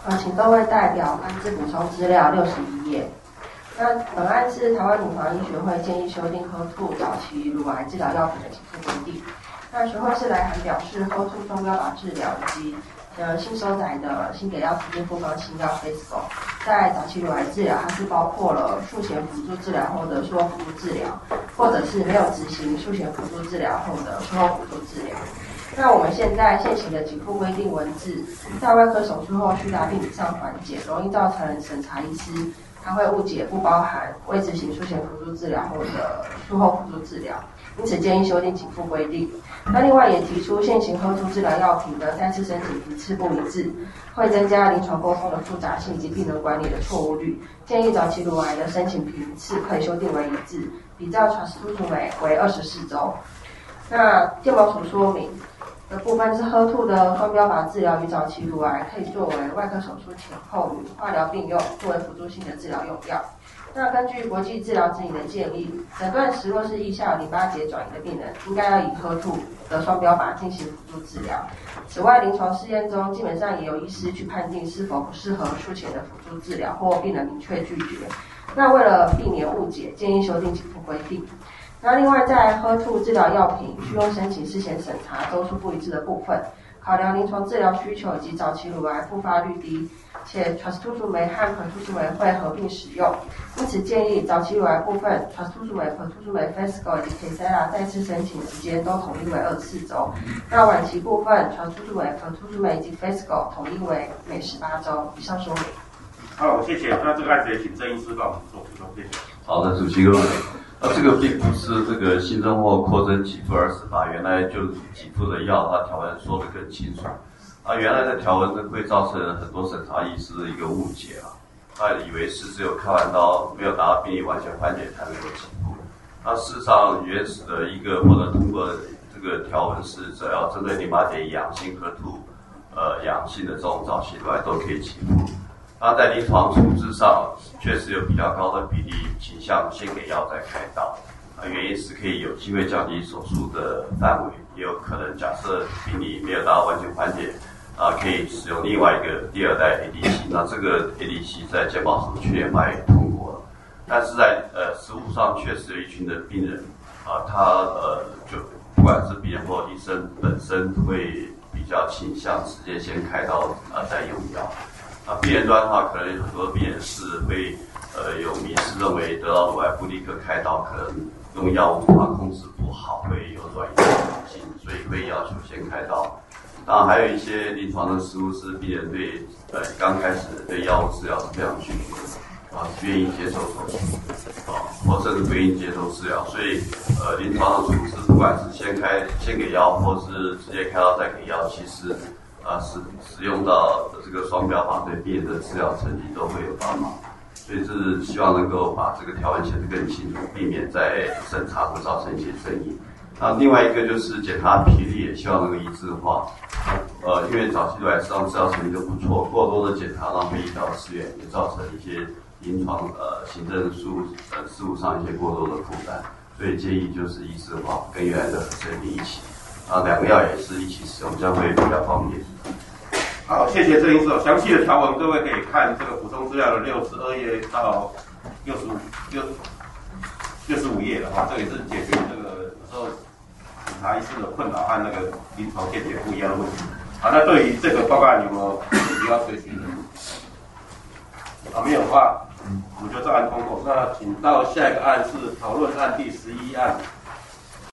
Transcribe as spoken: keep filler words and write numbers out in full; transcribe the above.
呃，请各位代表翻至补充资料六十一页。那本案是台湾乳房医学会建议修订 H E R two 早期乳癌治疗药品的给付规定。那学会是来函表示 H E R two 双标靶治疗以及呃新收载的新给药指定复方新药 Phesgo， 在早期乳癌治疗，它是包括了术前辅助治疗后的术后辅助治疗，或者是没有执行术前辅助治疗后的术后辅助治疗。那我们现在现行的给付规定文字，在外科手术后需达病理上缓解，容易造成审查医师他会误解不包含未执行术前辅助治疗后的术后辅助治疗，因此建议修订给付规定。那另外也提出现行H E R two治疗药品的再次申请频次不一致，会增加临床沟通的复杂性及病人管理的错误率，建议早期乳癌的申请频次可以修订为一致，比照trastuzumab为二十四周。那健保署说明的部分是 H E R two 的双标靶治疗与早期乳癌可以作为外科手术前后与化疗并用，作为辅助性的治疗用药。那根据国际治疗指引的建议，诊断时若是腋下有淋巴结转移的病人，应该要以 H E R two 的双标靶进行辅助治疗。此外，临床试验中基本上也有医师去判定是否不适合术前的辅助治疗，或病人明确拒绝。那为了避免误解，建议修订给付规定。那另外，在 H E R two 治疗药品需用申请事前审查周数不一致的部分，考量临床治疗需求以及早期乳癌复发率低，且 trastuzumab 和 pertuzumab 会合并使用，因此建议早期乳癌部分 trastuzumab、pertuzumab、Phesgo 以及 Keytruda 再次申请时间都统一为二十四周。那晚期部分 trastuzumab、pertuzumab 以及 Phesgo 统一为每十八周。以上说明。 好，谢谢。那这个案子也请郑医师帮我们做补充，谢谢。 好的，主席各位。那这个并不是这个新增或扩增给付，而是把原来就给付的药，它条文说得更清楚。啊，原来的条文会造成很多审查医师的一个误解啊，他以为是只有开完刀没有达到病理完全缓解才能够给付。那事实上，原始的一个或者通过这个条文是，只要针对淋巴结阳性 H E R two 呃阳性的这种早期乳癌都可以给付。那在临床处置上，确实有比较高的比例倾向先给药再开刀，啊，原因是可以有机会降低手术的范围，也有可能假设病理没有达到完全缓解，啊，可以使用另外一个第二代 A D C。那这个 A D C 在健保署去年八月通过了，但是在呃实务上确实有一群的病人，啊，他呃就不管是病人或医生本身会比较倾向直接先开刀啊再用药。啊，病人端的话，可能很多病人是会呃有迷思，认为得到乳癌不立刻开刀，可能用药物它控制不好，会有转移的可能性，所以会要求先开刀。当然，还有一些临床的实务是病人对呃刚开始对药物治疗是非常拒绝的，啊，愿意接受手术，啊，或甚至不愿意接受治疗，所以呃临床的处置不管是先开先给药，或是直接开刀再给药，其实。啊，使使用到这个双标靶对病人的治疗成绩都会有帮忙，所以这是希望能够把这个条文写得更清楚，避免在审查会造成一些争议。那另外一个就是检查比例也希望能够一致化，呃，因为早期乳癌实际上治疗成绩都不错，过多的检查浪费医疗资源，也造成一些临床呃行政事务呃事务上一些过多的负担，所以建议就是一致化，跟原来的合并一起。啊，两个药也是一起使用，将会比较方便。 好，谢谢郑医师。详细的条文各位可以看这个补充资料的六十二页到六十五六六十五页的话，这也是解决这个有时候检查医师的困扰和那个临床见解不一样的问题。好，那对于这个报告案有没有需要追询的？啊，没有的话，我们就照案通过。那请到下一个案是讨论案第十一案。